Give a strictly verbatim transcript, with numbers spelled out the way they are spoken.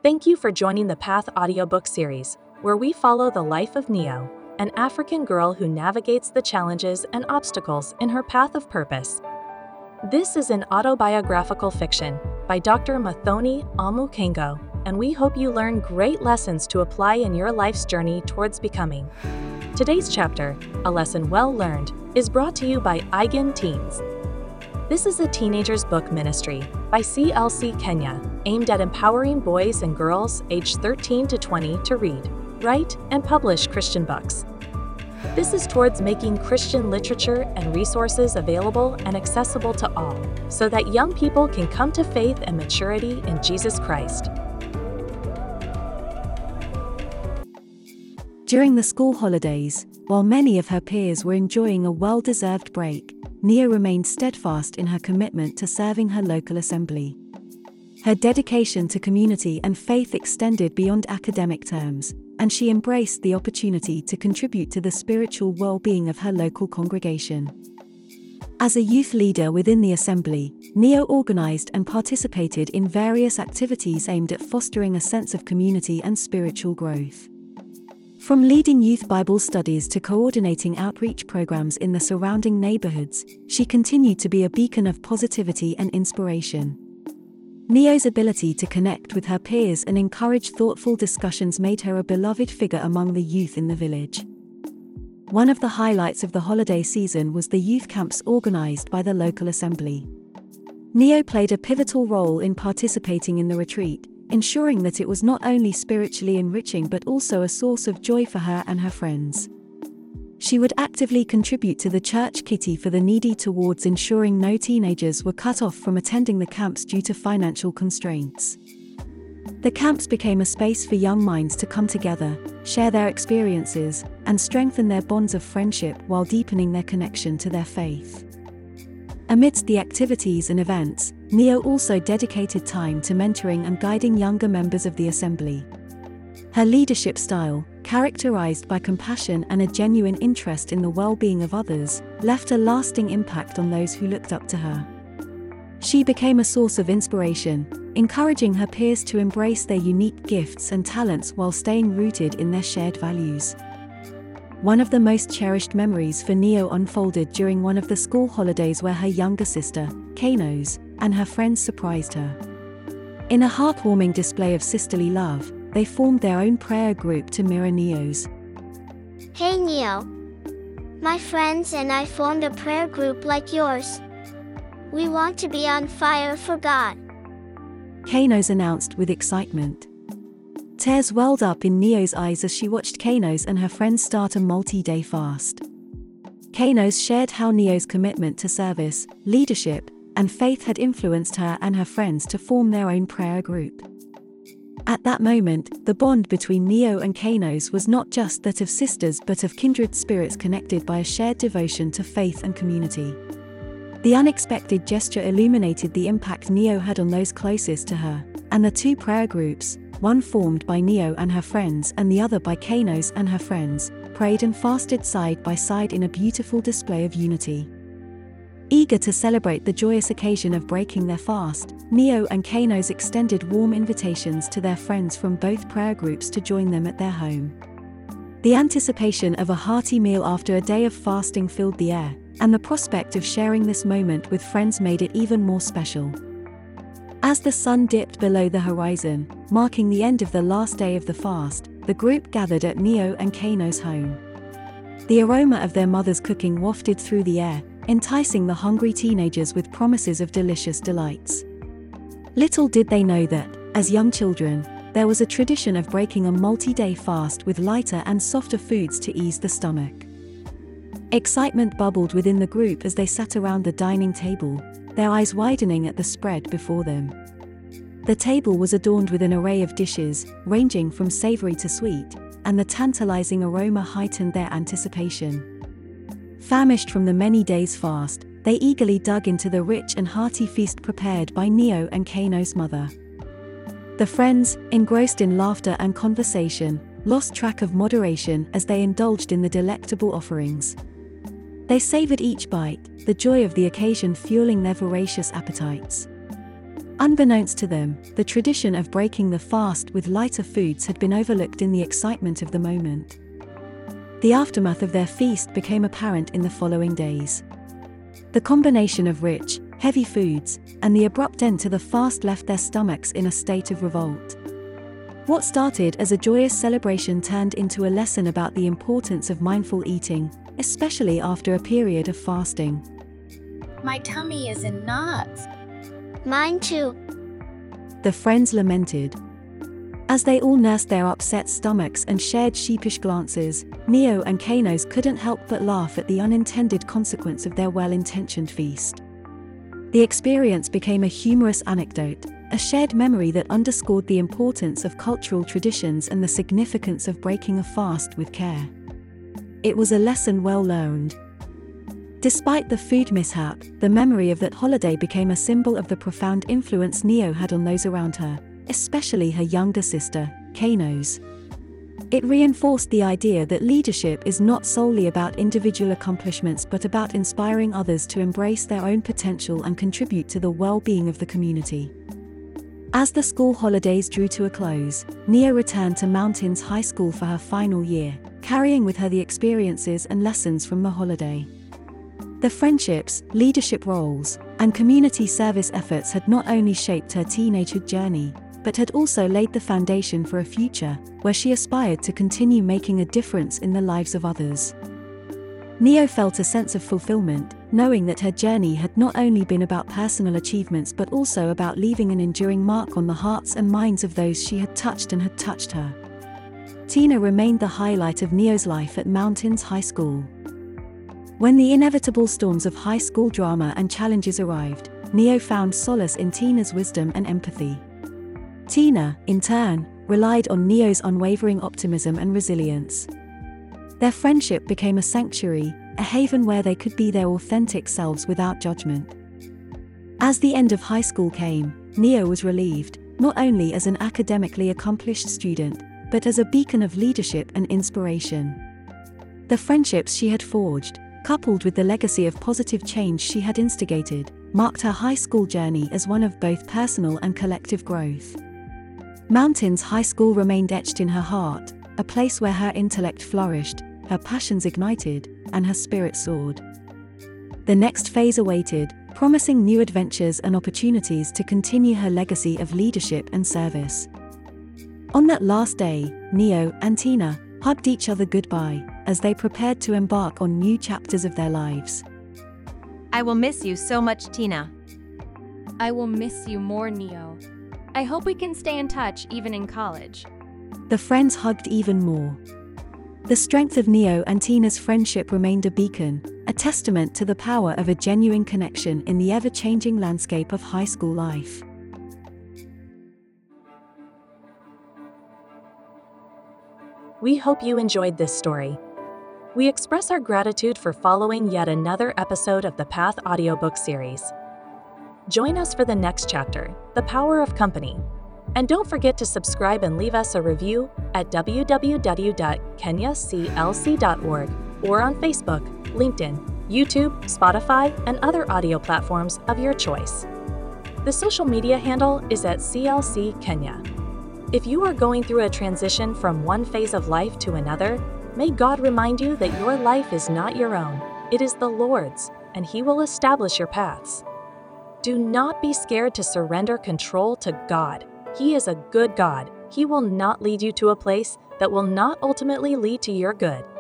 Thank you for joining the Path audiobook series, where we follow the life of Neo, an African girl who navigates the challenges and obstacles in her path of purpose. This is an autobiographical fiction by Doctor Muthoni Omukengo, and we hope you learn great lessons to apply in your life's journey towards becoming. Today's chapter, A Lesson Well Learned, is brought to you by Eigen Teens. This is a teenager's book ministry by C L C Kenya, aimed at empowering boys and girls aged thirteen to twenty to read, write, and publish Christian books. This is towards making Christian literature and resources available and accessible to all, so that young people can come to faith and maturity in Jesus Christ. During the school holidays, while many of her peers were enjoying a well-deserved break, Neo remained steadfast in her commitment to serving her local assembly. Her dedication to community and faith extended beyond academic terms, and she embraced the opportunity to contribute to the spiritual well-being of her local congregation. As a youth leader within the assembly, Neo organized and participated in various activities aimed at fostering a sense of community and spiritual growth. From leading youth Bible studies to coordinating outreach programs in the surrounding neighborhoods, she continued to be a beacon of positivity and inspiration. Neo's ability to connect with her peers and encourage thoughtful discussions made her a beloved figure among the youth in the village. One of the highlights of the holiday season was the youth camps organized by the local assembly. Neo played a pivotal role in participating in the retreat, ensuring that it was not only spiritually enriching but also a source of joy for her and her friends. She would actively contribute to the church kitty for the needy towards ensuring no teenagers were cut off from attending the camps due to financial constraints. The camps became a space for young minds to come together, share their experiences, and strengthen their bonds of friendship while deepening their connection to their faith. Amidst the activities and events, Neo also dedicated time to mentoring and guiding younger members of the assembly. Her leadership style, characterized by compassion and a genuine interest in the well-being of others, left a lasting impact on those who looked up to her. She became a source of inspiration, encouraging her peers to embrace their unique gifts and talents while staying rooted in their shared values. One of the most cherished memories for Neo unfolded during one of the school holidays where her younger sister, Kainos, and her friends surprised her. In a heartwarming display of sisterly love, they formed their own prayer group to mirror Neo's. Hey Neo! My friends and I formed a prayer group like yours. We want to be on fire for God, Kainos announced with excitement. Tears welled up in Neo's eyes as she watched Kainos and her friends start a multi-day fast. Kainos shared how Neo's commitment to service, leadership, and faith had influenced her and her friends to form their own prayer group. At that moment, the bond between Neo and Kainos was not just that of sisters but of kindred spirits connected by a shared devotion to faith and community. The unexpected gesture illuminated the impact Neo had on those closest to her, and the two prayer groups, one formed by Neo and her friends and the other by Kainos and her friends, prayed and fasted side by side in a beautiful display of unity. Eager to celebrate the joyous occasion of breaking their fast, Neo and Kainos extended warm invitations to their friends from both prayer groups to join them at their home. The anticipation of a hearty meal after a day of fasting filled the air, and the prospect of sharing this moment with friends made it even more special. As the sun dipped below the horizon, marking the end of the last day of the fast, the group gathered at Neo and Kainos' home. The aroma of their mother's cooking wafted through the air, enticing the hungry teenagers with promises of delicious delights. Little did they know that, as young children, there was a tradition of breaking a multi-day fast with lighter and softer foods to ease the stomach. Excitement bubbled within the group as they sat around the dining table, their eyes widening at the spread before them. The table was adorned with an array of dishes, ranging from savory to sweet, and the tantalizing aroma heightened their anticipation. Famished from the many days' fast, they eagerly dug into the rich and hearty feast prepared by Neo and Kainos' mother. The friends, engrossed in laughter and conversation, lost track of moderation as they indulged in the delectable offerings. They savored each bite, the joy of the occasion fueling their voracious appetites. Unbeknownst to them, the tradition of breaking the fast with lighter foods had been overlooked in the excitement of the moment. The aftermath of their feast became apparent in the following days. The combination of rich, heavy foods, and the abrupt end to the fast left their stomachs in a state of revolt. What started as a joyous celebration turned into a lesson about the importance of mindful eating, especially after a period of fasting. My tummy is in knots. Mine too. The friends lamented. As they all nursed their upset stomachs and shared sheepish glances, Neo and Kainos couldn't help but laugh at the unintended consequence of their well-intentioned feast. The experience became a humorous anecdote, a shared memory that underscored the importance of cultural traditions and the significance of breaking a fast with care. It was a lesson well learned. Despite the food mishap, the memory of that holiday became a symbol of the profound influence Neo had on those around her, especially her younger sister, Kainos. It reinforced the idea that leadership is not solely about individual accomplishments but about inspiring others to embrace their own potential and contribute to the well-being of the community. As the school holidays drew to a close, Neo returned to Mountains High School for her final year, carrying with her the experiences and lessons from the holiday. The friendships, leadership roles, and community service efforts had not only shaped her teenagehood journey, but had also laid the foundation for a future where she aspired to continue making a difference in the lives of others. Neo felt a sense of fulfillment, knowing that her journey had not only been about personal achievements but also about leaving an enduring mark on the hearts and minds of those she had touched and had touched her. Tina remained the highlight of Neo's life at Mountains High School. When the inevitable storms of high school drama and challenges arrived, Neo found solace in Tina's wisdom and empathy. Tina, in turn, relied on Neo's unwavering optimism and resilience. Their friendship became a sanctuary, a haven where they could be their authentic selves without judgment. As the end of high school came, Neo was relieved, not only as an academically accomplished student, but as a beacon of leadership and inspiration. The friendships she had forged, coupled with the legacy of positive change she had instigated, marked her high school journey as one of both personal and collective growth. Mountains High School remained etched in her heart, a place where her intellect flourished, her passions ignited, and her spirit soared. The next phase awaited, promising new adventures and opportunities to continue her legacy of leadership and service. On that last day, Neo and Tina hugged each other goodbye as they prepared to embark on new chapters of their lives. I will miss you so much, Tina. I will miss you more, Neo. I hope we can stay in touch even in college. The friends hugged even more. The strength of Neo and Tina's friendship remained a beacon, a testament to the power of a genuine connection in the ever-changing landscape of high school life. We hope you enjoyed this story. We express our gratitude for following yet another episode of the Path audiobook series. Join us for the next chapter, The Power of Company. And don't forget to subscribe and leave us a review at w w w dot kenya c l c dot org or on Facebook, LinkedIn, YouTube, Spotify, and other audio platforms of your choice. The social media handle is at C L C Kenya. If you are going through a transition from one phase of life to another, may God remind you that your life is not your own, it is the Lord's, and He will establish your paths. Do not be scared to surrender control to God. He is a good God. He will not lead you to a place that will not ultimately lead to your good.